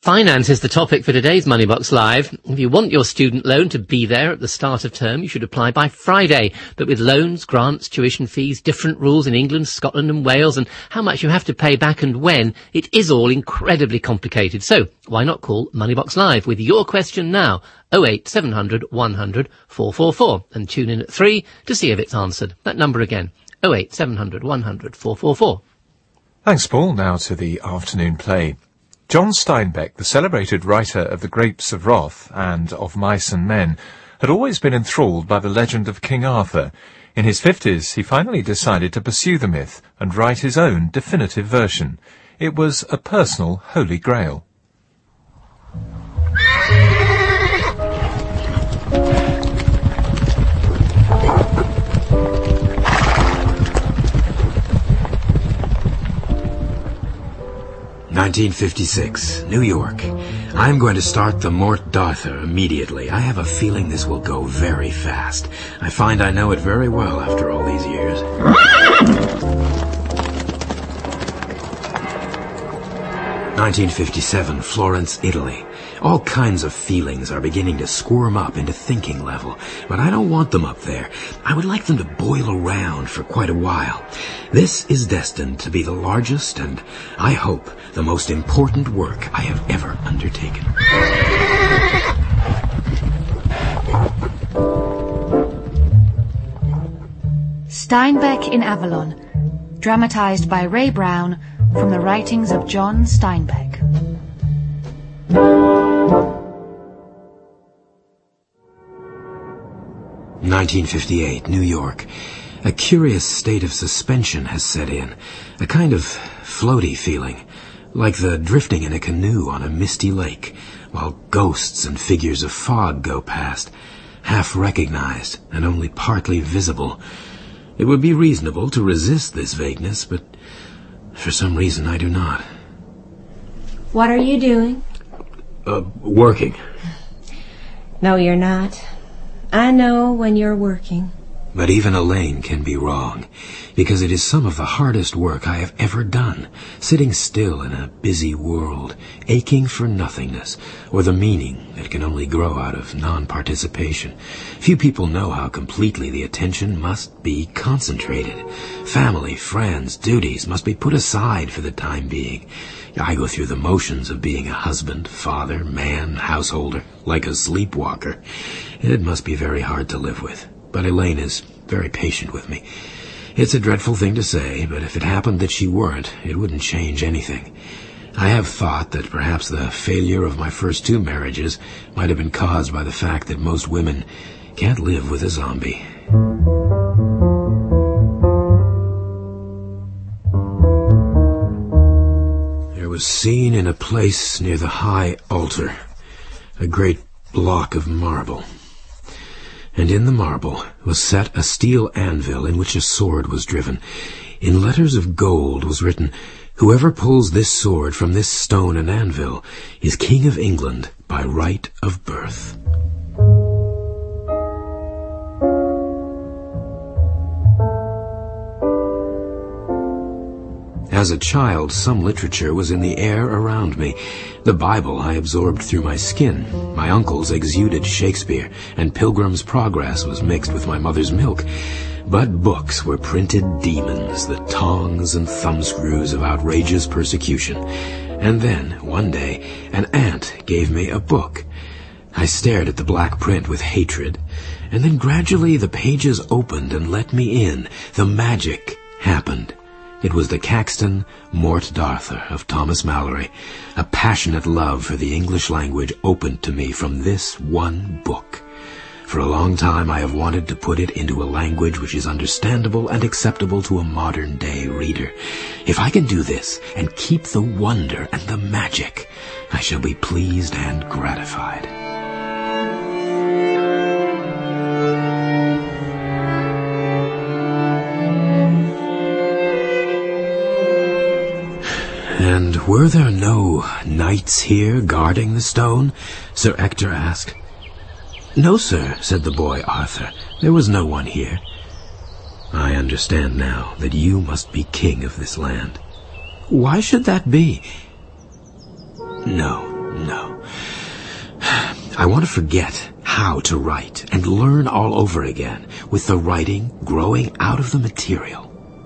Finance is the topic for today's Moneybox Live. If you want your student loan to be there at the start of term, you should apply by Friday. But with loans, grants, tuition fees, different rules in England, Scotland and Wales, and how much you have to pay back and when, it is all incredibly complicated. So why not call Moneybox Live with your question now? 08700 100 444 and tune in at 3 to see if it's answered. That number again, 08700 100 444. Thanks, Paul. Now to the afternoon play. John Steinbeck, the celebrated writer of The Grapes of Wrath and of Mice and Men, had always been enthralled by the legend of King Arthur. In his 50s, he finally decided to pursue the myth and write his own definitive version. It was a personal holy grail. "1956, New York. I'm going to start the Morte d'Arthur immediately. I have a feeling this will go very fast. I find I know it very well after all these years." "1957, Florence, Italy. All kinds of feelings are beginning to squirm up into thinking level, but I don't want them up there. I would like them to boil around for quite a while. This is destined to be the largest and, I hope, the most important work I have ever undertaken." Steinbeck in Avalon, dramatized by Ray Brown from the writings of John Steinbeck. 1958, New York. A curious state of suspension has set in, a kind of floaty feeling, like the drifting in a canoe on a misty lake, while ghosts and figures of fog go past, half recognized and only partly visible. It would be reasonable to resist this vagueness, but for some reason I do not. What are you doing? Working. No, you're not. I know when you're working. But even Elaine can be wrong, because it is some of the hardest work I have ever done, sitting still in a busy world, aching for nothingness, or the meaning that can only grow out of non-participation. Few people know how completely the attention must be concentrated. Family, friends, duties must be put aside for the time being. I go through the motions of being a husband, father, man, householder, like a sleepwalker. It must be very hard to live with. But Elaine is very patient with me. It's a dreadful thing to say, but if it happened that she weren't, it wouldn't change anything. I have thought that perhaps the failure of my first 2 marriages might have been caused by the fact that most women can't live with a zombie. There was seen in a place near the high altar a great block of marble. And in the marble was set a steel anvil in which a sword was driven. In letters of gold was written, "Whoever pulls this sword from this stone and anvil is King of England by right of birth." As a child, some literature was in the air around me. The Bible I absorbed through my skin. My uncles exuded Shakespeare, and Pilgrim's Progress was mixed with my mother's milk. But books were printed demons, the tongs and thumbscrews of outrageous persecution. And then, one day, an aunt gave me a book. I stared at the black print with hatred, and then gradually the pages opened and let me in. The magic happened. It was the Caxton Morte d'Arthur of Thomas Malory. A passionate love for the English language opened to me from this one book. For a long time I have wanted to put it into a language which is understandable and acceptable to a modern-day reader. If I can do this and keep the wonder and the magic, I shall be pleased and gratified. "And were there no knights here guarding the stone?" Sir Ector asked. "No, sir," said the boy Arthur. "There was no one here." "I understand now that you must be king of this land." "Why should that be?" No, No. I want to forget how to write and learn all over again, with the writing growing out of the material.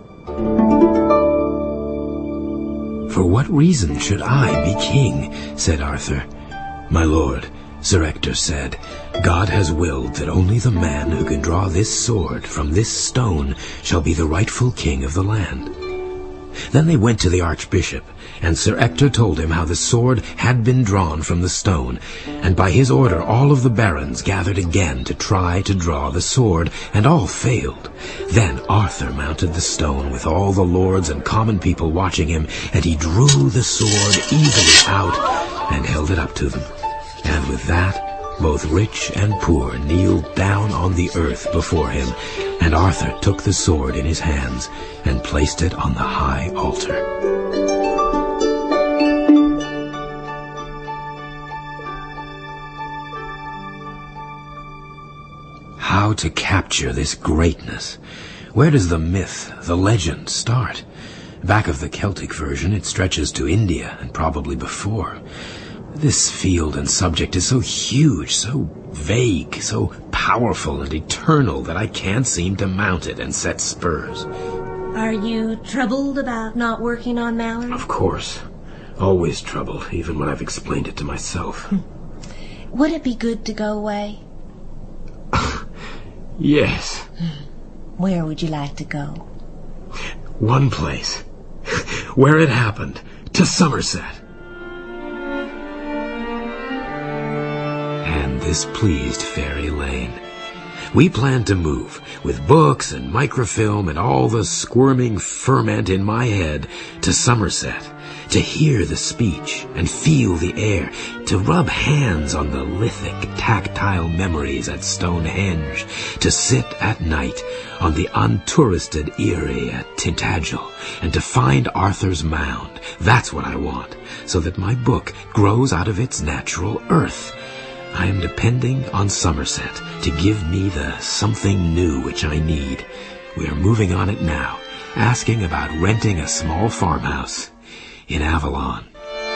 For what reason should I be king? Said Arthur. My lord, Sir Ector said, God has willed that only the man who can draw this sword from this stone shall be the rightful king of the land. Then they went to the archbishop, and Sir Ector told him how the sword had been drawn from the stone, and by his order all of the barons gathered again to try to draw the sword, and all failed. Then Arthur mounted the stone with all the lords and common people watching him, and he drew the sword easily out and held it up to them. And with that, both rich and poor kneeled down on the earth before him, and Arthur took the sword in his hands and placed it on the high altar. How to capture this greatness? Where does the myth, the legend, start? Back of the Celtic version, it stretches to India, and probably before. This field and subject is so huge, so vague, so powerful and eternal that I can't seem to mount it and set spurs. Are you troubled about not working on Mallory? Of course. Always trouble, even when I've explained it to myself. Would it be good to go away? Yes. Where would you like to go? One place. Where it happened. To Somerset. And this pleased Fairy Lane. We planned to move, with books and microfilm and all the squirming ferment in my head, to Somerset, to hear the speech and feel the air, to rub hands on the lithic, tactile memories at Stonehenge, to sit at night on the untouristed Eyrie at Tintagel, and to find Arthur's Mound. That's what I want, so that my book grows out of its natural earth. I am depending on Somerset to give me the something new which I need. We are moving on it now, asking about renting a small farmhouse in Avalon.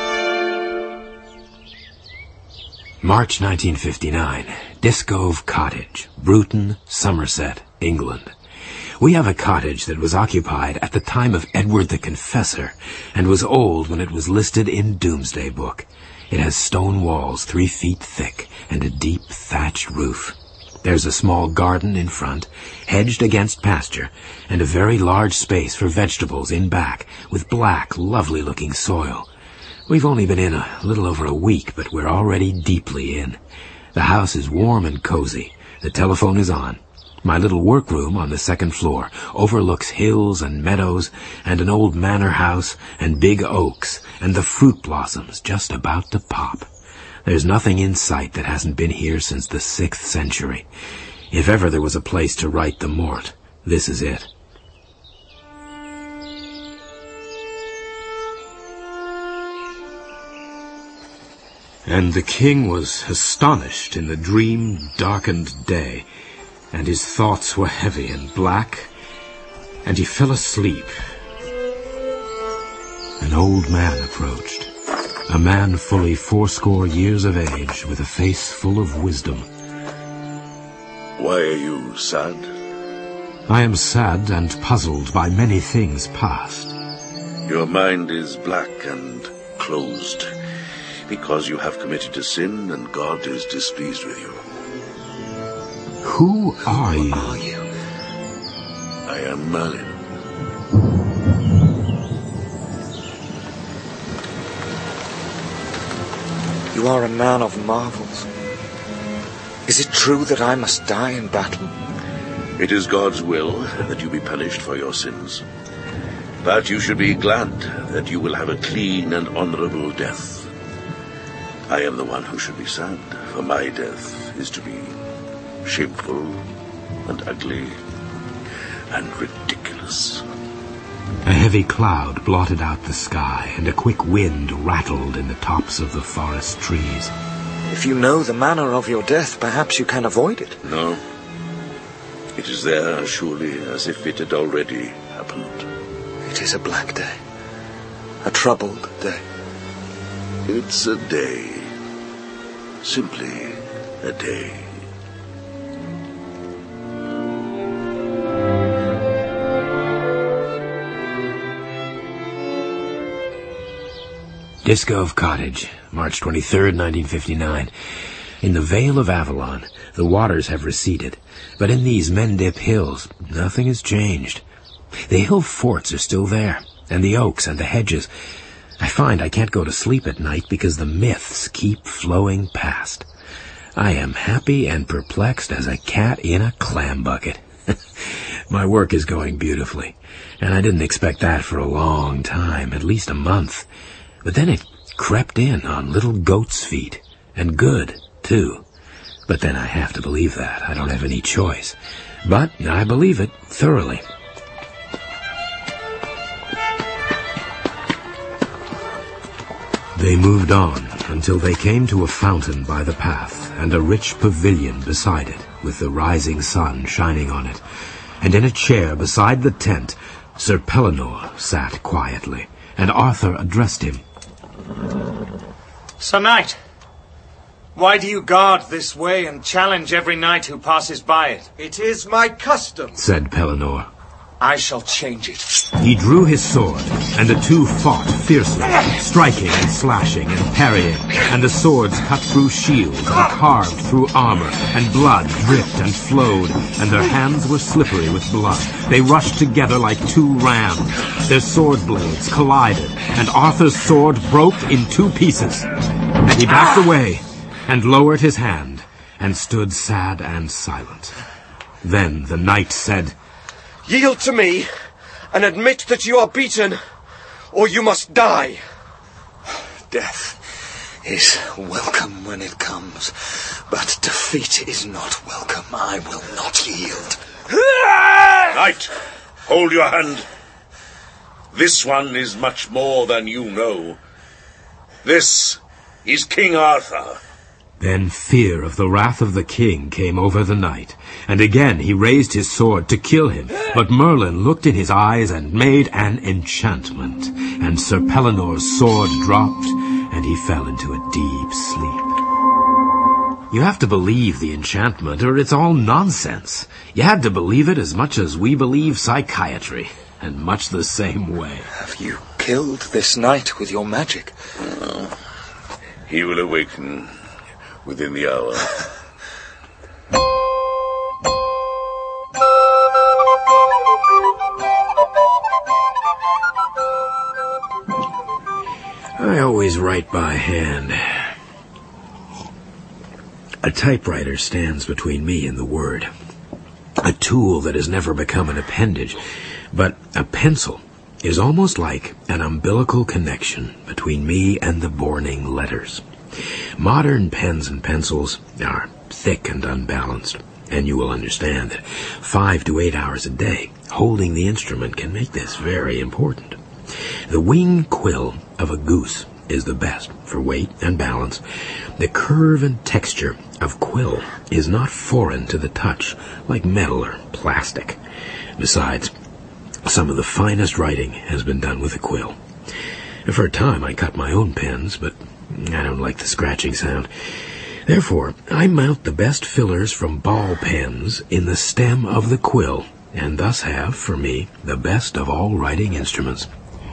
March 1959, Discove Cottage, Bruton, Somerset, England. We have a cottage that was occupied at the time of Edward the Confessor and was old when it was listed in Domesday Book. It has stone walls 3 feet thick and a deep thatched roof. There's a small garden in front, hedged against pasture, and a very large space for vegetables in back, with black, lovely-looking soil. We've only been in a little over a week, but we're already deeply in. The house is warm and cozy. The telephone is on. My little workroom on the 2nd floor overlooks hills and meadows and an old manor house and big oaks and the fruit blossoms just about to pop. There's nothing in sight that hasn't been here since the 6th century. If ever there was a place to write the Mort, this is it. And the king was astonished in the dream-darkened day, and his thoughts were heavy and black, and he fell asleep. An old man approached, a man fully 80 years of age, with a face full of wisdom. Why are you sad? I am sad and puzzled by many things past. Your mind is black and closed, because you have committed a sin and God is displeased with you. Who are you? I am Merlin. You are a man of marvels. Is it true that I must die in battle? It is God's will that you be punished for your sins. But you should be glad that you will have a clean and honorable death. I am the one who should be sad, for my death is to be shameful and ugly and ridiculous. A heavy cloud blotted out the sky, and a quick wind rattled in the tops of the forest trees. If you know the manner of your death, perhaps you can avoid it. No. It is there as surely as if it had already happened. It is a black day. A troubled day. It's a day simply a day. Discove Cottage, March 23rd, 1959. In the Vale of Avalon, the waters have receded, but in these Mendip Hills, nothing has changed. The hill forts are still there, and the oaks and the hedges. I find I can't go to sleep at night because the myths keep flowing past. I am happy and perplexed as a cat in a clam bucket. My work is going beautifully, and I didn't expect that for a long time, at least a month. But then it crept in on little goat's feet, and good, too. But then I have to believe that. I don't have any choice. But I believe it thoroughly. They moved on until they came to a fountain by the path and a rich pavilion beside it, with the rising sun shining on it. And in a chair beside the tent, Sir Pellinore sat quietly, and Arthur addressed him. Sir Knight, why do you guard this way and challenge every knight who passes by it? It is my custom, said Pellinore. I shall change it. He drew his sword, and the two fought fiercely, striking and slashing and parrying, and the swords cut through shields and carved through armor, and blood dripped and flowed, and their hands were slippery with blood. They rushed together like two rams. Their sword blades collided, and Arthur's sword broke in two pieces. And he backed away, and lowered his hand, and stood sad and silent. Then the knight said, "Yield to me, and admit that you are beaten, or you must die." Death is welcome when it comes, but defeat is not welcome. I will not yield. Knight, hold your hand. This one is much more than you know. This is King Arthur. Then fear of the wrath of the king came over the knight, and again he raised his sword to kill him. But Merlin looked in his eyes and made an enchantment, and Sir Pellinore's sword dropped, and he fell into a deep sleep. You have to believe the enchantment, or it's all nonsense. You had to believe it as much as we believe psychiatry, and much the same way. Have you killed this knight with your magic? He will awaken within the hour. I always write by hand. A typewriter stands between me and the word. A tool that has never become an appendage, but a pencil is almost like an umbilical connection between me and the borning letters. Modern pens and pencils are thick and unbalanced, and you will understand that 5 to 8 hours a day holding the instrument can make this very important. The wing quill of a goose is the best for weight and balance. The curve and texture of quill is not foreign to the touch, like metal or plastic. Besides, some of the finest writing has been done with a quill. For a time I cut my own pens, but I don't like the scratching sound. Therefore, I mount the best fillers from ball pens in the stem of the quill, and thus have, for me, the best of all writing instruments.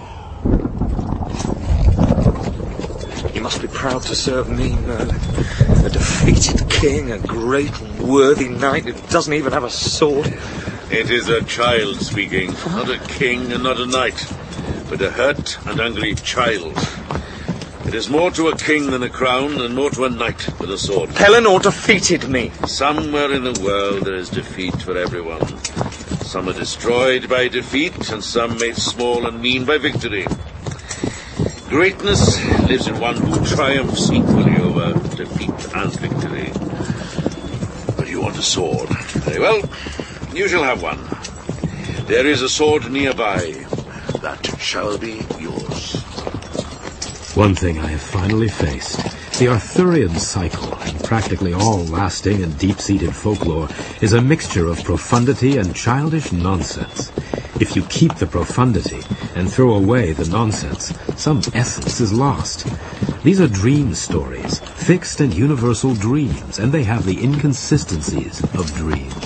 You must be proud to serve me, Merlin. A defeated king, a great and worthy knight who doesn't even have a sword. It is a child speaking, not a king and not a knight, but a hurt and hungry child. It is more to a king than a crown, and more to a knight with a sword. Pellinore defeated me. Somewhere in the world there is defeat for everyone. Some are destroyed by defeat, and some made small and mean by victory. Greatness lives in one who triumphs equally over defeat and victory. But you want a sword. Very well, you shall have one. There is a sword nearby. That shall be yours. One thing I have finally faced. The Arthurian cycle, and practically all lasting and deep-seated folklore, is a mixture of profundity and childish nonsense. If you keep the profundity and throw away the nonsense, some essence is lost. These are dream stories, fixed and universal dreams, and they have the inconsistencies of dreams.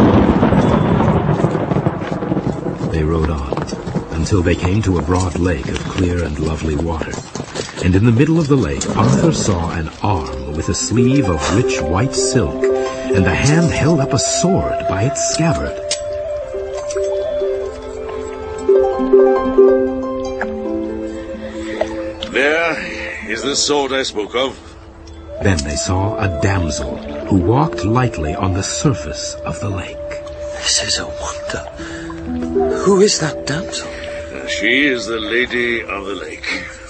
They rode on, until they came to a broad lake of clear and lovely water. And in the middle of the lake, Arthur saw an arm with a sleeve of rich white silk, and the hand held up a sword by its scabbard. There is the sword I spoke of. Then they saw a damsel who walked lightly on the surface of the lake. This is a wonder. Who is that damsel? She is the Lady of the Lake.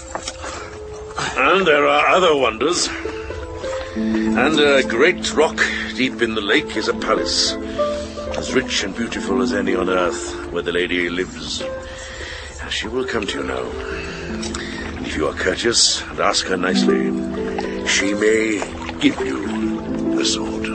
And there are other wonders. And a great rock deep in the lake is a palace, as rich and beautiful as any on earth, where the lady lives. She will come to you now. And if you are courteous and ask her nicely, she may give you the sword.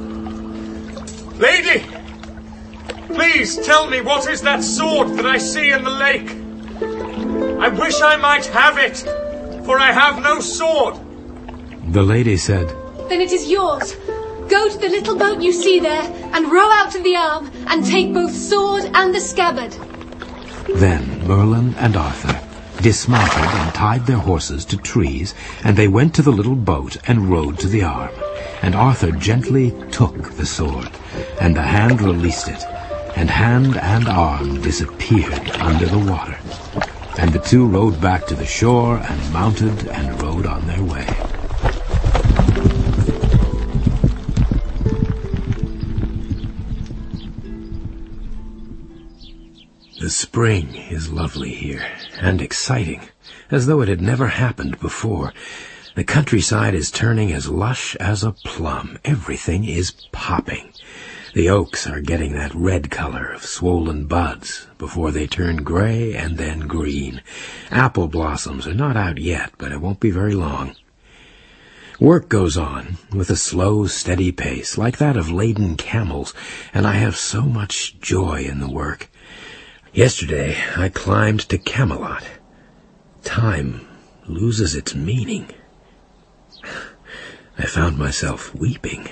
Lady! Please tell me, what is that sword that I see in the lake? I wish I might have it, for I have no sword. The lady said, Then it is yours. Go to the little boat you see there, and row out to the arm, and take both sword and the scabbard. Then Merlin and Arthur dismounted and tied their horses to trees, and they went to the little boat and rowed to the arm. And Arthur gently took the sword, and the hand released it, and hand and arm disappeared under the water. And the two rowed back to the shore and mounted and rowed on their way. The spring is lovely here, and exciting, as though it had never happened before. The countryside is turning as lush as a plum. Everything is popping. The oaks are getting that red color of swollen buds before they turn gray and then green. Apple blossoms are not out yet, but it won't be very long. Work goes on with a slow, steady pace, like that of laden camels, and I have so much joy in the work. Yesterday I climbed to Camelot. Time loses its meaning. I found myself weeping.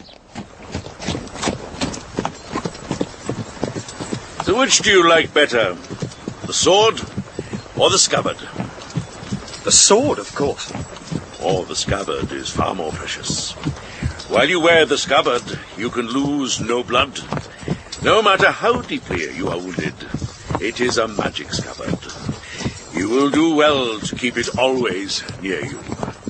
So which do you like better, the sword or the scabbard? The sword, of course. Oh, the scabbard is far more precious. While you wear the scabbard, you can lose no blood. No matter how deeply you are wounded, it is a magic scabbard. You will do well to keep it always near you.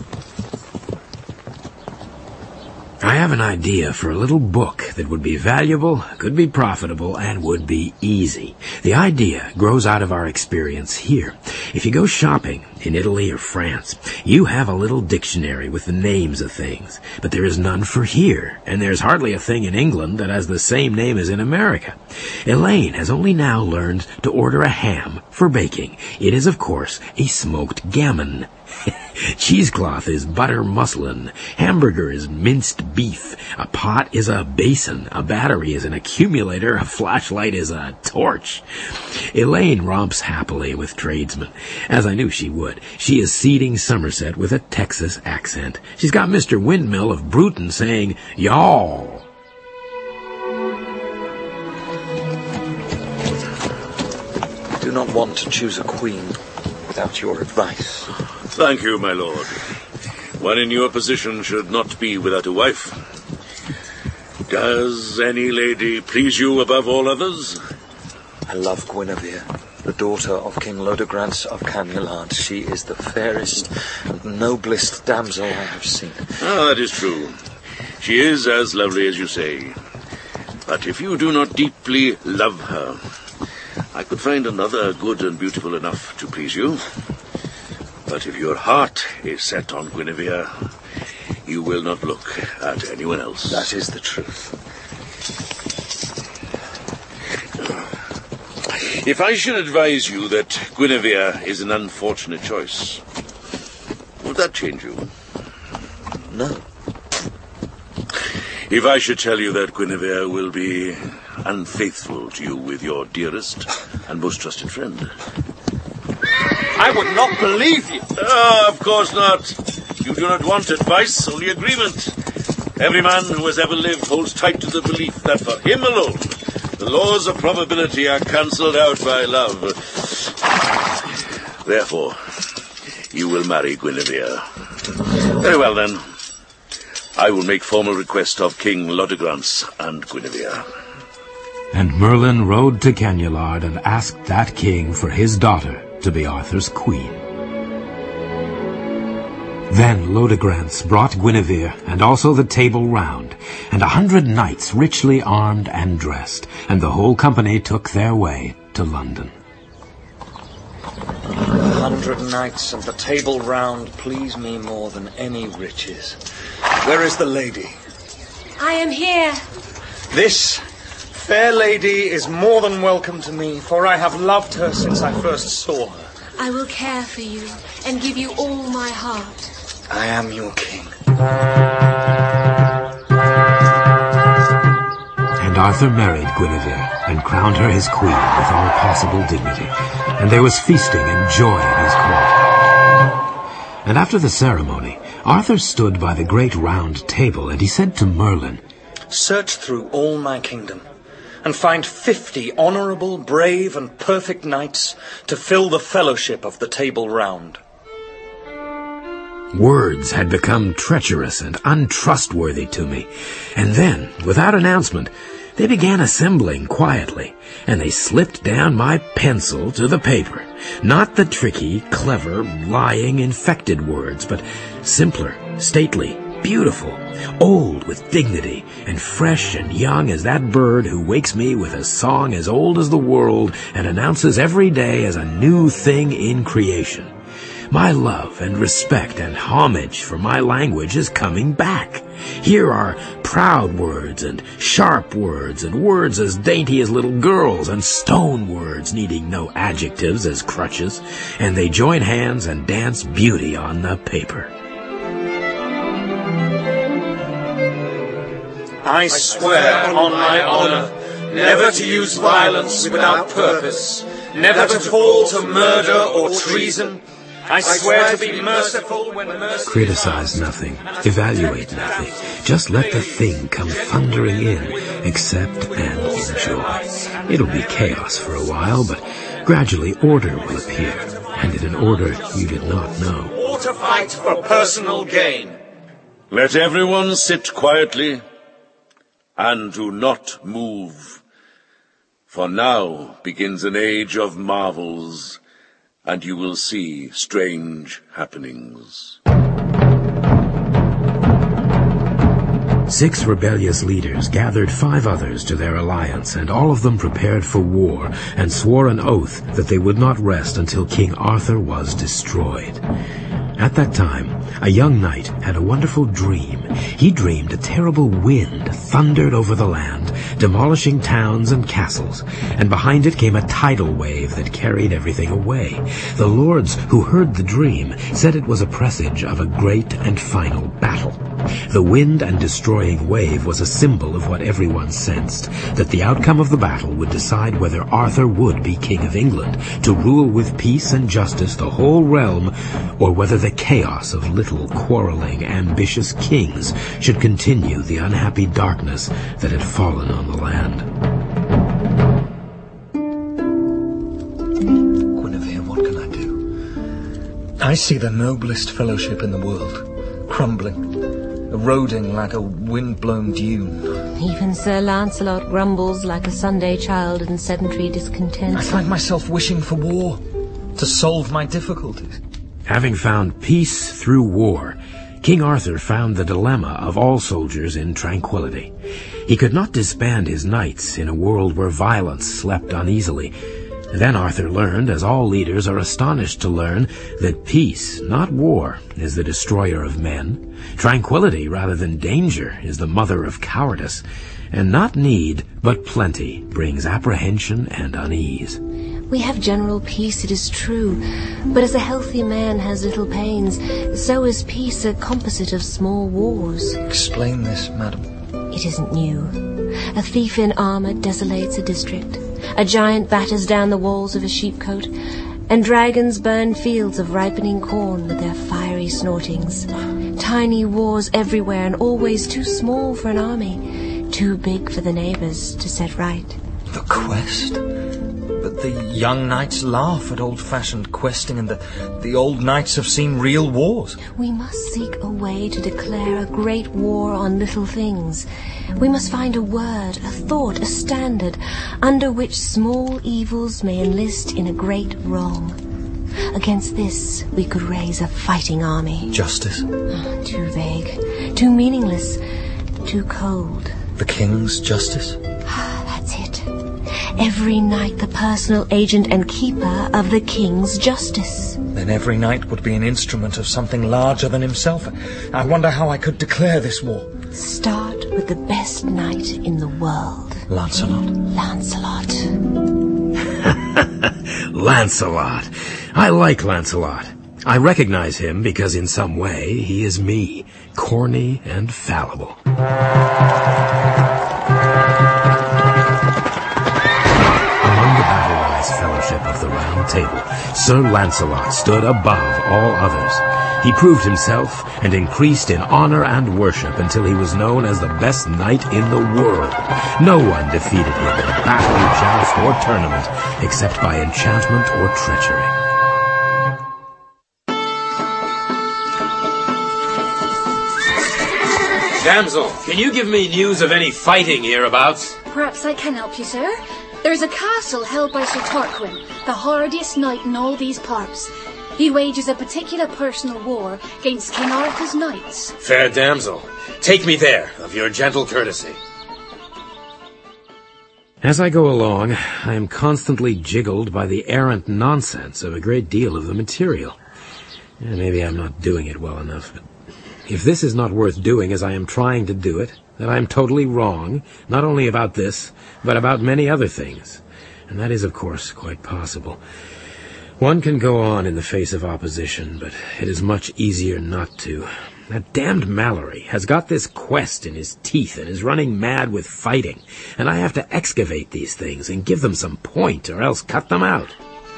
I have an idea for a little book that would be valuable, could be profitable, and would be easy. The idea grows out of our experience here. If you go shopping in Italy or France, you have a little dictionary with the names of things, but there is none for here, and there's hardly a thing in England that has the same name as in America. Elaine has only now learned to order a ham for baking. It is, of course, a smoked gammon. Cheesecloth is butter muslin. Hamburger is minced beef. A pot is a basin. A battery is an accumulator. A flashlight is a torch. Elaine romps happily with tradesmen, as I knew she would. She is seeding Somerset with a Texas accent. She's got Mr. Windmill of Bruton saying, "Y'all." I do not want to choose a queen without your advice. Thank you, my lord. One in your position should not be without a wife. Does any lady please you above all others? I love Guinevere, the daughter of King Leodegrance of Canulard. She is the fairest and noblest damsel I have seen. Ah, that is true. She is as lovely as you say. But if you do not deeply love her, I could find another good and beautiful enough to please you. But if your heart is set on Guinevere, you will not look at anyone else. That is the truth. If I should advise you that Guinevere is an unfortunate choice, would that change you? No. If I should tell you that Guinevere will be unfaithful to you with your dearest and most trusted friend? I would not believe you. Ah, of course not. You do not want advice, only agreement. Every man who has ever lived holds tight to the belief that for him alone, the laws of probability are cancelled out by love. Therefore, you will marry Guinevere. Very well, then. I will make formal request of King Leodegrance and Guinevere. And Merlin rode to Canulard and asked that king for his daughter to be Arthur's queen. Then Leodegrance brought Guinevere and also the Table Round, and 100 knights richly armed and dressed, and the whole company took their way to London. 100 knights and the Table Round please me more than any riches. Where is the lady? I am here. This fair lady is more than welcome to me, for I have loved her since I first saw her. I will care for you and give you all my heart. I am your king. And Arthur married Guinevere and crowned her his queen with all possible dignity, and there was feasting and joy at his court. And after the ceremony, Arthur stood by the great round table, and he said to Merlin, Search through all my kingdom, and find 50 honourable, brave, and perfect knights to fill the fellowship of the Table Round. Words had become treacherous and untrustworthy to me, and then, without announcement, they began assembling quietly, and they slipped down my pencil to the paper. Not the tricky, clever, lying, infected words, but simpler, stately, beautiful, old with dignity, and fresh and young as that bird who wakes me with a song as old as the world and announces every day as a new thing in creation. My love and respect and homage for my language is coming back. Here are proud words and sharp words and words as dainty as little girls and stone words needing no adjectives as crutches, and they join hands and dance beauty on the paper. I swear on my honour never to use violence without purpose, never to fall to murder or treason. I swear to be merciful when mercy... Criticize nothing, evaluate nothing. Just let the thing come thundering in, accept and enjoy. It'll be chaos for a while, but gradually order will appear, and in an order you did not know. Or to fight for personal gain. Let everyone sit quietly and do not move. For now begins an age of marvels, and you will see strange happenings. 6 rebellious leaders gathered 5 others to their alliance, and all of them prepared for war, and swore an oath that they would not rest until King Arthur was destroyed. At that time, a young knight had a wonderful dream. He dreamed a terrible wind thundered over the land, demolishing towns and castles, and behind it came a tidal wave that carried everything away. The lords who heard the dream said it was a presage of a great and final battle. The wind and destroying wave was a symbol of what everyone sensed, that the outcome of the battle would decide whether Arthur would be King of England, to rule with peace and justice the whole realm, or whether the chaos of little, quarreling, ambitious kings should continue the unhappy darkness that had fallen on the land. Guinevere, what can I do? I see the noblest fellowship in the world, crumbling, eroding like a wind-blown dune. Even Sir Lancelot grumbles like a Sunday child in sedentary discontent. I find myself wishing for war to solve my difficulties. Having found peace through war, King Arthur found the dilemma of all soldiers in tranquility. He could not disband his knights in a world where violence slept uneasily. Then Arthur learned, as all leaders are astonished to learn, that peace, not war, is the destroyer of men. Tranquility, rather than danger, is the mother of cowardice. And not need, but plenty, brings apprehension and unease. We have general peace, it is true, but as a healthy man has little pains, so is peace a composite of small wars. Explain this, madam. It isn't new. A thief in armour desolates a district. A giant batters down the walls of a sheepcote. And dragons burn fields of ripening corn with their fiery snortings. Tiny wars everywhere, and always too small for an army, too big for the neighbors to set right. The quest? But the young knights laugh at old-fashioned questing, and the old knights have seen real wars. We must seek a way to declare a great war on little things. We must find a word, a thought, a standard, under which small evils may enlist in a great wrong. Against this, we could raise a fighting army. Justice? Too vague, too meaningless, too cold. The king's justice? That's it. Every knight the personal agent and keeper of the king's justice. Then every knight would be an instrument of something larger than himself. I wonder how I could declare this war. Start with the best knight in the world. Lancelot. Lancelot. Lancelot. I like Lancelot. I recognize him because in some way he is me, corny and fallible. Fellowship of the Round Table, Sir Lancelot stood above all others. He proved himself and increased in honor and worship until he was known as the best knight in the world. No one defeated him in battle, joust, or tournament except by enchantment or treachery. Damsel, can you give me news of any fighting hereabouts? Perhaps I can help you, sir. There is a castle held by Sir Tarquin, the hardiest knight in all these parts. He wages a particular personal war against King Arthur's knights. Fair damsel, take me there, of your gentle courtesy. As I go along, I am constantly jiggled by the errant nonsense of a great deal of the material. Maybe I'm not doing it well enough, but if this is not worth doing as I am trying to do it, then I am totally wrong, not only about this, but about many other things. And that is, of course, quite possible. One can go on in the face of opposition, but it is much easier not to. That damned Mallory has got this quest in his teeth and is running mad with fighting, and I have to excavate these things and give them some point, or else cut them out.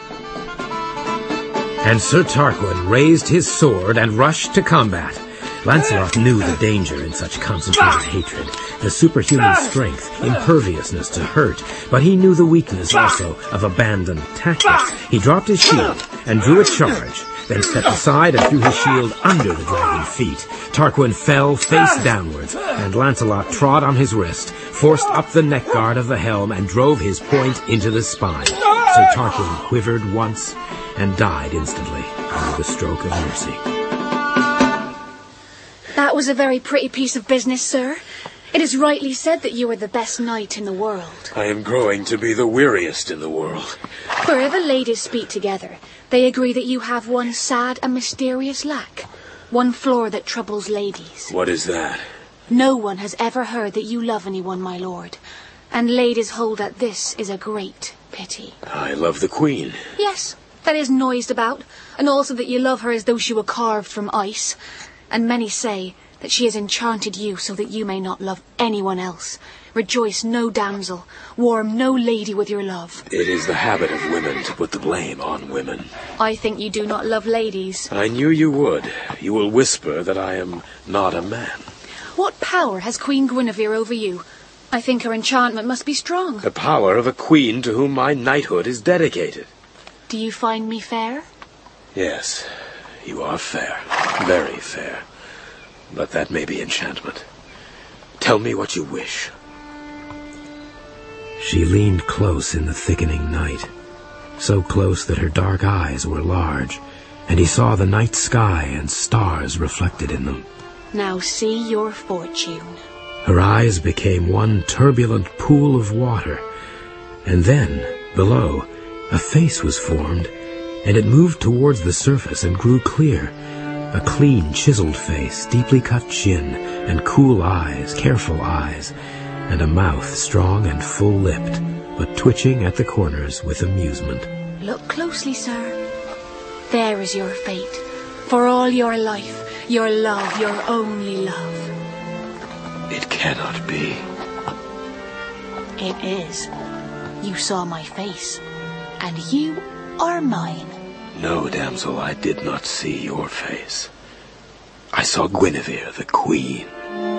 And Sir Tarquin raised his sword and rushed to combat. Lancelot knew the danger in such concentrated hatred, the superhuman strength, imperviousness to hurt, but he knew the weakness also of abandoned tactics. He dropped his shield and drew a charge, then stepped aside and threw his shield under the dragon's feet. Tarquin fell face downwards, and Lancelot trod on his wrist, forced up the neck guard of the helm, and drove his point into the spine. Sir Tarquin quivered once and died instantly under the stroke of mercy. That was a very pretty piece of business, sir. It is rightly said that you are the best knight in the world. I am growing to be the weariest in the world. Wherever ladies speak together, they agree that you have one sad and mysterious lack, one flaw that troubles ladies. What is that? No one has ever heard that you love anyone, my lord, and ladies hold that this is a great pity. I love the Queen. Yes, that is noised about, and also that you love her as though she were carved from ice. And many say that she has enchanted you so that you may not love anyone else. Rejoice no damsel, warm no lady with your love. It is the habit of women to put the blame on women. I think you do not love ladies. I knew you would. You will whisper that I am not a man. What power has Queen Guinevere over you? I think her enchantment must be strong. The power of a queen to whom my knighthood is dedicated. Do you find me fair? Yes. You are fair, very fair, but that may be enchantment. Tell me what you wish. She leaned close in the thickening night, so close that her dark eyes were large, and he saw the night sky and stars reflected in them. Now see your fortune. Her eyes became one turbulent pool of water, and then, below, a face was formed, and it moved towards the surface and grew clear. A clean, chiseled face, deeply cut chin, and cool eyes, careful eyes, and a mouth strong and full-lipped, but twitching at the corners with amusement. Look closely, sir. There is your fate. For all your life, your love, your only love. It cannot be. It is. You saw my face, and you are mine. No, damsel, I did not see your face. I saw Guinevere, the queen.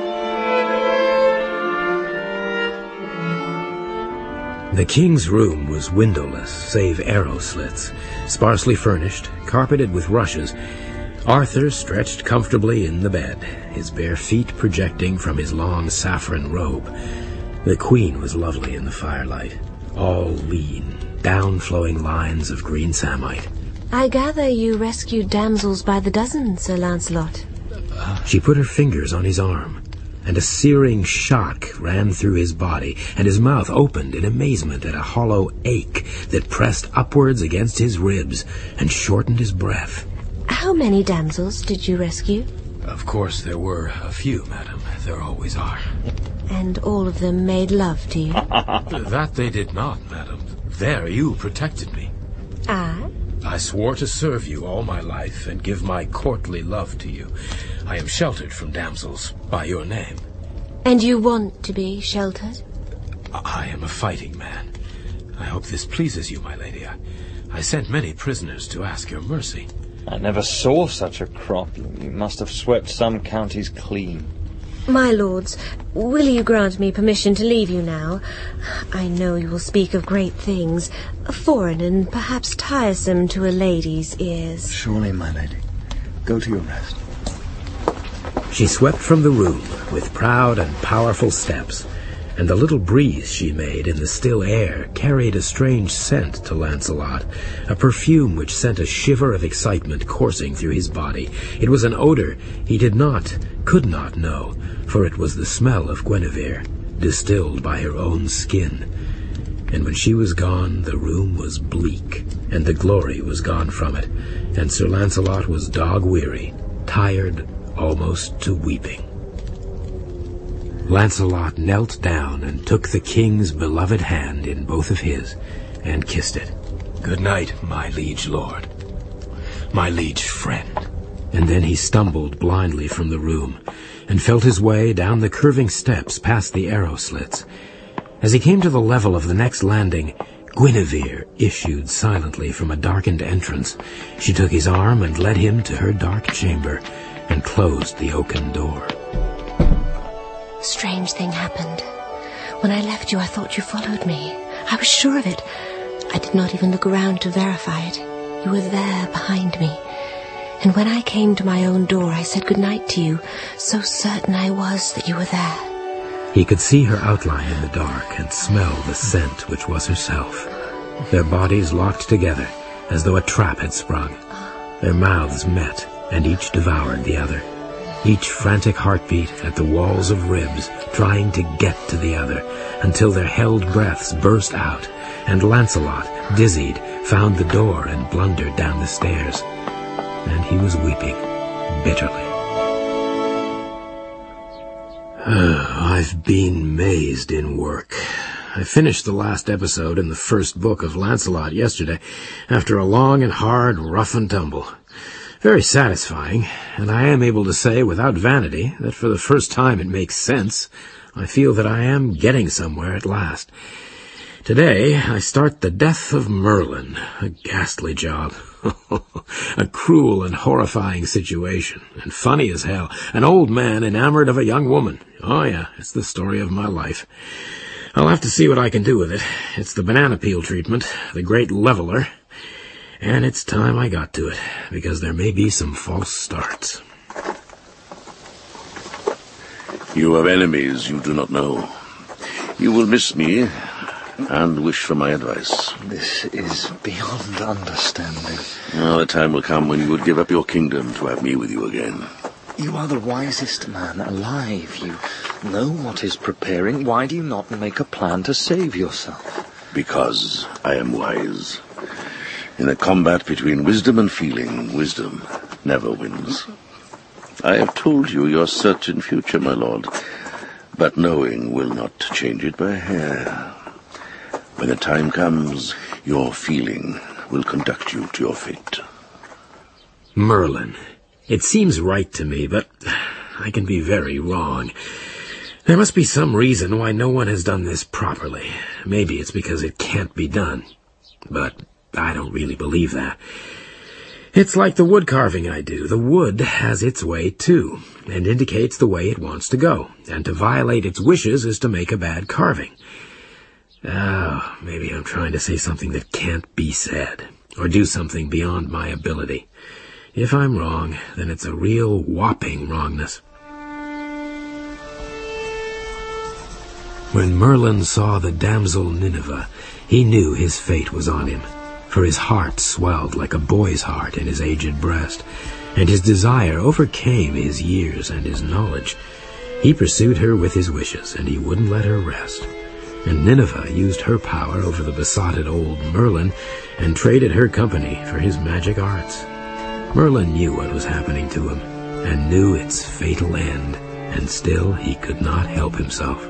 The king's room was windowless, save arrow slits, sparsely furnished, carpeted with rushes. Arthur stretched comfortably in the bed, his bare feet projecting from his long saffron robe. The queen was lovely in the firelight, all lean, down-flowing lines of green samite. I gather you rescued damsels by the dozen, Sir Lancelot. She put her fingers on his arm, and a searing shock ran through his body, and his mouth opened in amazement at a hollow ache that pressed upwards against his ribs and shortened his breath. How many damsels did you rescue? Of course there were a few, madam. There always are. And all of them made love to you? That they did not, madam. There you protected me. I swore to serve you all my life and give my courtly love to you. I am sheltered from damsels by your name. And you want to be sheltered? I am a fighting man. I hope this pleases you, my lady. I sent many prisoners to ask your mercy. I never saw such a crop. You must have swept some counties clean. My lords, will you grant me permission to leave you now? I know you will speak of great things, foreign and perhaps tiresome to a lady's ears. Surely, my lady. Go to your rest. She swept from the room with proud and powerful steps, and the little breeze she made in the still air carried a strange scent to Lancelot, a perfume which sent a shiver of excitement coursing through his body. It was an odor he could not know, for it was the smell of Guinevere, distilled by her own skin. And when she was gone, the room was bleak, and the glory was gone from it, and Sir Lancelot was dog-weary, tired almost to weeping. Lancelot knelt down and took the king's beloved hand in both of his, and kissed it. "Good night, my liege lord, my liege friend." And then he stumbled blindly from the room, and felt his way down the curving steps past the arrow slits. As he came to the level of the next landing, Guinevere issued silently from a darkened entrance. She took his arm and led him to her dark chamber, and closed the oaken door. Strange thing happened. When I left you, I thought you followed me. I was sure of it. I did not even look around to verify it. You were there behind me. And when I came to my own door, I said goodnight to you, so certain I was that you were there. He could see her outline in the dark and smell the scent which was herself. Their bodies locked together, as though a trap had sprung. Their mouths met, and each devoured the other. Each frantic heartbeat at the walls of ribs, trying to get to the other, until their held breaths burst out, and Lancelot, dizzied, found the door and blundered down the stairs. And he was weeping bitterly. I've been mazed in work. I finished the last episode in the first book of Lancelot yesterday, after a long and hard rough and tumble. Very satisfying, and I am able to say without vanity that for the first time it makes sense. I feel that I am getting somewhere at last. Today I start The Death of Merlin, a ghastly job. A cruel and horrifying situation, and funny as hell. An old man enamored of a young woman. Oh yeah, it's the story of my life. I'll have to see what I can do with it. It's the banana peel treatment, the great leveler. And it's time I got to it, because there may be some false starts. You have enemies you do not know. You will miss me, and wish for my advice. This is beyond understanding. Well, the time will come when you would give up your kingdom to have me with you again. You are the wisest man alive. You know what is preparing. Why do you not make a plan to save yourself? Because I am wise. In a combat between wisdom and feeling, wisdom never wins. I have told you your certain future, my lord, but knowing will not change it by a hair. When the time comes, your feeling will conduct you to your fate. Merlin. It seems right to me, but I can be very wrong. There must be some reason why no one has done this properly. Maybe it's because it can't be done. But I don't really believe that. It's like the wood carving I do. The wood has its way, too, and indicates the way it wants to go, and to violate its wishes is to make a bad carving. Oh, maybe I'm trying to say something that can't be said, or do something beyond my ability. If I'm wrong, then it's a real whopping wrongness. When Merlin saw the damsel Nineveh, he knew his fate was on him, for his heart swelled like a boy's heart in his aged breast, and his desire overcame his years and his knowledge. He pursued her with his wishes, and he wouldn't let her rest. And Nineveh used her power over the besotted old Merlin and traded her company for his magic arts. Merlin knew what was happening to him, and knew its fatal end, and still he could not help himself.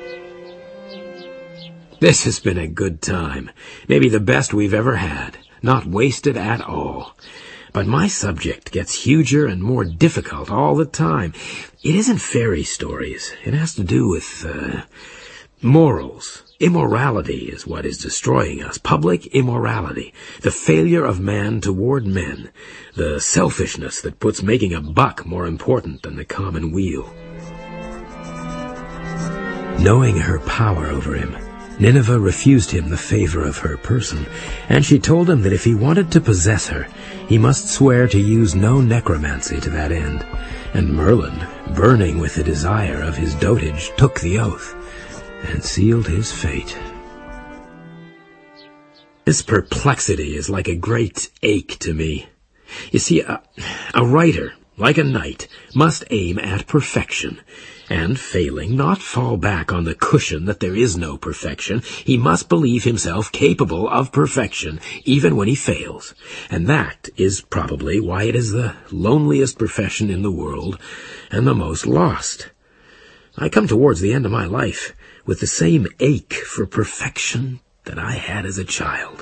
This has been a good time, maybe the best we've ever had, not wasted at all. But my subject gets huger and more difficult all the time. It isn't fairy stories. It has to do with morals. Immorality is what is destroying us. Public immorality. The failure of man toward men. The selfishness that puts making a buck more important than the common weal. Knowing her power over him, Nineveh refused him the favor of her person, and she told him that if he wanted to possess her, he must swear to use no necromancy to that end. And Merlin, burning with the desire of his dotage, took the oath, and sealed his fate. This perplexity is like a great ache to me. You see, a writer, like a knight, must aim at perfection, and failing, not fall back on the cushion that there is no perfection. He must believe himself capable of perfection, even when he fails. And that is probably why it is the loneliest profession in the world, and the most lost. I come towards the end of my life with the same ache for perfection that I had as a child.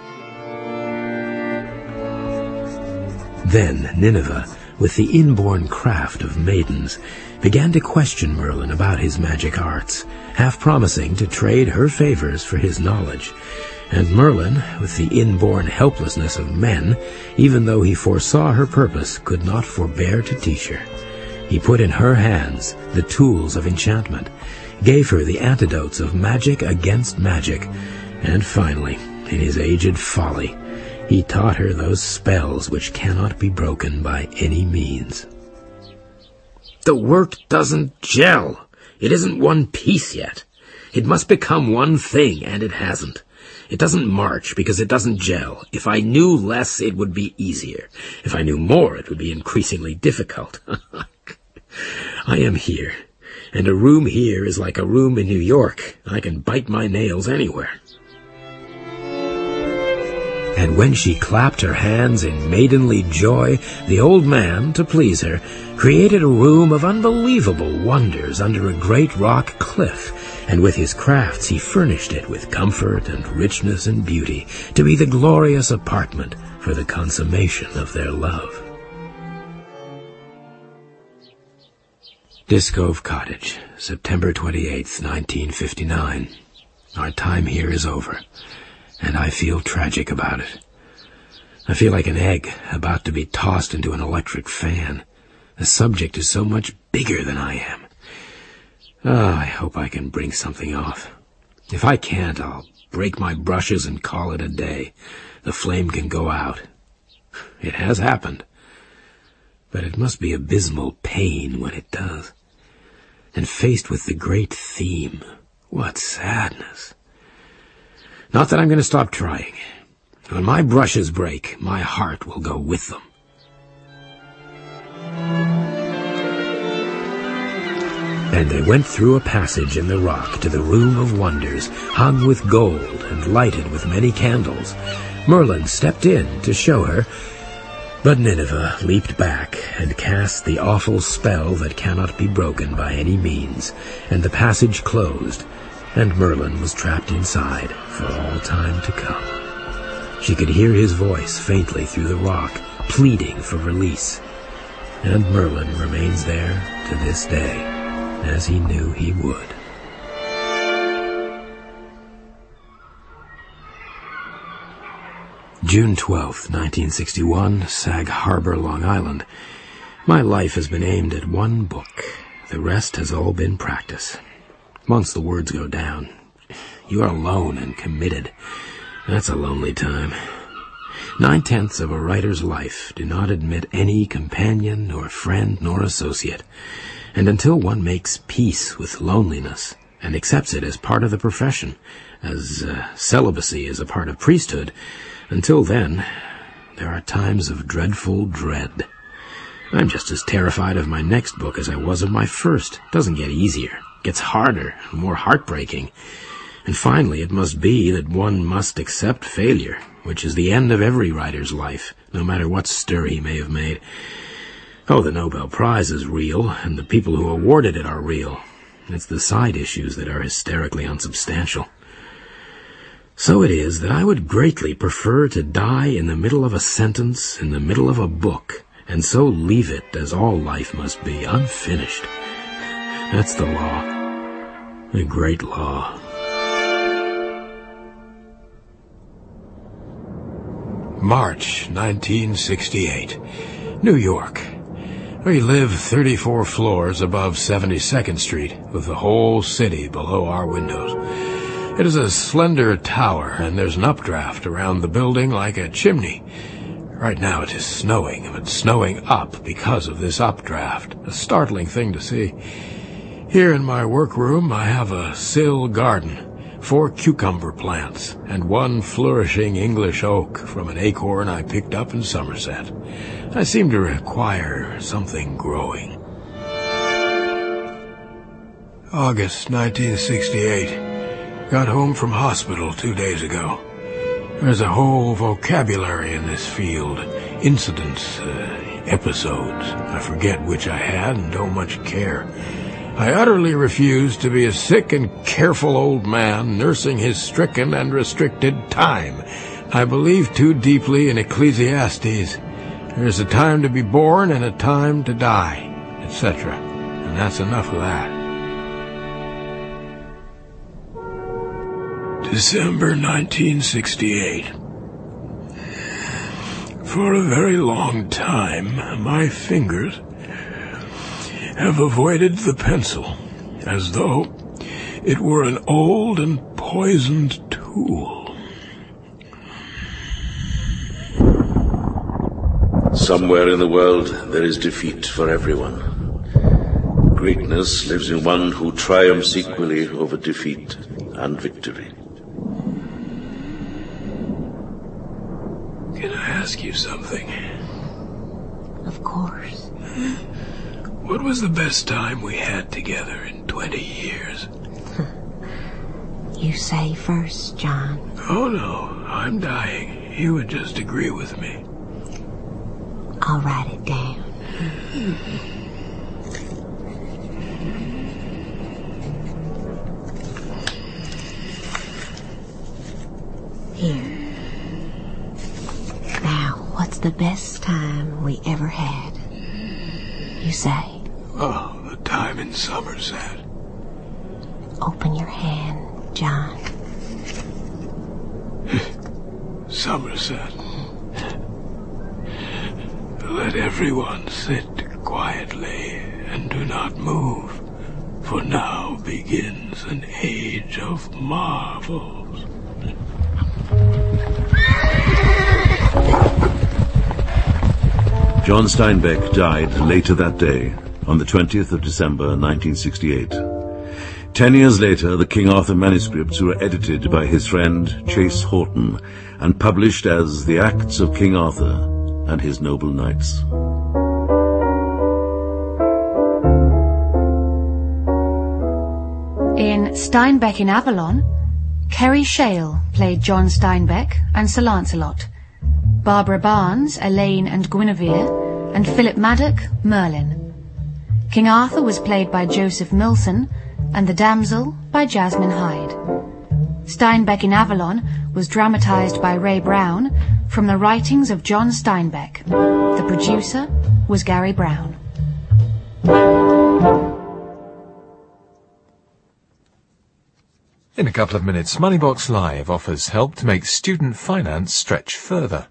Then Nineveh, with the inborn craft of maidens, began to question Merlin about his magic arts, half promising to trade her favors for his knowledge. And Merlin, with the inborn helplessness of men, even though he foresaw her purpose, could not forbear to teach her. He put in her hands the tools of enchantment, gave her the antidotes of magic against magic, and finally, in his aged folly, he taught her those spells which cannot be broken by any means. The work doesn't gel. It isn't one piece yet. It must become one thing, and it hasn't. It doesn't march because it doesn't gel. If I knew less, it would be easier. If I knew more, it would be increasingly difficult. I am here, and a room here is like a room in New York. I can bite my nails anywhere. And when she clapped her hands in maidenly joy, the old man, to please her, created a room of unbelievable wonders under a great rock cliff, and with his crafts he furnished it with comfort and richness and beauty, to be the glorious apartment for the consummation of their love. Discove Cottage, September 28th, 1959. Our time here is over, and I feel tragic about it. I feel like an egg about to be tossed into an electric fan. The subject is so much bigger than I am. I hope I can bring something off. If I can't, I'll break my brushes and call it a day. The flame can go out. It has happened. But it must be abysmal pain when it does. And faced with the great theme, what sadness. Not that I'm going to stop trying. When my brushes break, my heart will go with them. And they went through a passage in the rock to the room of wonders, hung with gold and lighted with many candles. Merlin stepped in to show her, but Nineveh leaped back and cast the awful spell that cannot be broken by any means, and the passage closed, and Merlin was trapped inside for all time to come. She could hear his voice faintly through the rock, pleading for release. And Merlin remains there to this day, as he knew he would. June 12th, 1961, Sag Harbor, Long Island. My life has been aimed at one book. The rest has all been practice. Once the words go down, you are alone and committed. That's a lonely time. 9/10 of a writer's life do not admit any companion, nor friend, nor associate. And until one makes peace with loneliness and accepts it as part of the profession, as celibacy is a part of priesthood, until then, there are times of dreadful dread. I'm just as terrified of my next book as I was of my first. It doesn't get easier. It gets harder and more heartbreaking. And finally, it must be that one must accept failure, which is the end of every writer's life, no matter what stir he may have made. Oh, the Nobel Prize is real, and the people who awarded it are real. It's the side issues that are hysterically unsubstantial. So it is that I would greatly prefer to die in the middle of a sentence, in the middle of a book, and so leave it, as all life must be, unfinished. That's the law. The great law. March 1968. New York. We live 34 floors above 72nd Street, with the whole city below our windows. It is a slender tower, and there's an updraft around the building like a chimney. Right now it is snowing, but snowing up because of this updraft. A startling thing to see. Here in my workroom I have a sill garden, 4 cucumber plants, and 1 flourishing English oak from an acorn I picked up in Somerset. I seem to require something growing. August 1968. Got home from hospital 2 days ago. There's a whole vocabulary in this field. Incidents, episodes. I forget which I had and don't much care. I utterly refuse to be a sick and careful old man nursing his stricken and restricted time. I believe too deeply in Ecclesiastes. There's a time to be born and a time to die, etc. And that's enough of that. December 1968. For a very long time, my fingers have avoided the pencil, as though it were an old and poisoned tool. Somewhere in the world there is defeat for everyone. Greatness lives in one who triumphs equally over defeat and victory. Can I ask you something? Of course. What was the best time we had together in 20 years? You say first, John. Oh, no, I'm dying. You would just agree with me. I'll write it down. Here. Now, what's the best time we ever had? You say? Oh, the time in Somerset. Open your hand, John. Somerset. Let everyone sit quietly and do not move, for now begins an age of marvels. John Steinbeck died later that day, on the 20th of December, 1968. 10 years later, the King Arthur manuscripts were edited by his friend Chase Horton and published as The Acts of King Arthur and His Noble Knights. In Steinbeck in Avalon, Kerry Shale played John Steinbeck and Sir Lancelot, Barbara Barnes, Elaine and Guinevere, and Philip Maddock, Merlin. King Arthur was played by Joseph Milson, and the damsel by Jasmine Hyde. Steinbeck in Avalon was dramatized by Ray Brown from the writings of John Steinbeck. The producer was Gary Brown. In a couple of minutes, Moneybox Live offers help to make student finance stretch further.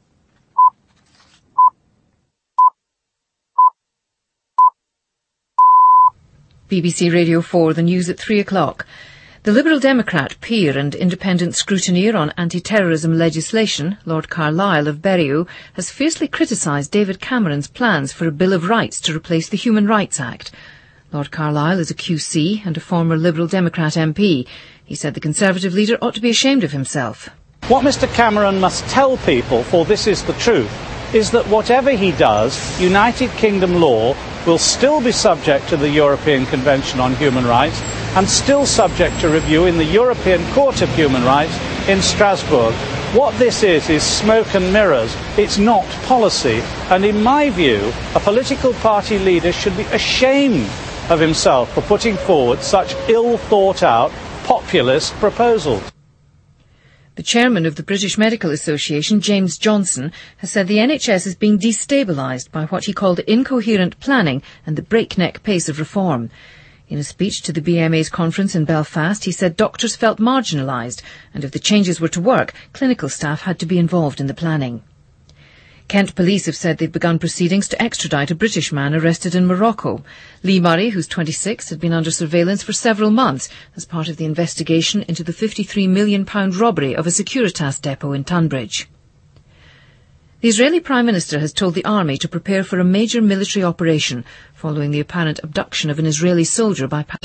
BBC Radio 4, the news at 3 o'clock. The Liberal Democrat peer and independent scrutineer on anti-terrorism legislation, Lord Carlisle of Berriew, has fiercely criticised David Cameron's plans for a Bill of Rights to replace the Human Rights Act. Lord Carlisle is a QC and a former Liberal Democrat MP. He said the Conservative leader ought to be ashamed of himself. What Mr Cameron must tell people, for this is the truth, is that whatever he does, United Kingdom law will still be subject to the European Convention on Human Rights and still subject to review in the European Court of Human Rights in Strasbourg. What this is smoke and mirrors. It's not policy. And in my view, a political party leader should be ashamed of himself for putting forward such ill-thought-out, populist proposals. The chairman of the British Medical Association, James Johnson, has said the NHS is being destabilised by what he called incoherent planning and the breakneck pace of reform. In a speech to the BMA's conference in Belfast, he said doctors felt marginalised, and if the changes were to work, clinical staff had to be involved in the planning. Kent police have said they've begun proceedings to extradite a British man arrested in Morocco. Lee Murray, who's 26, had been under surveillance for several months as part of the investigation into the £53 million robbery of a Securitas depot in Tunbridge. The Israeli Prime Minister has told the army to prepare for a major military operation following the apparent abduction of an Israeli soldier by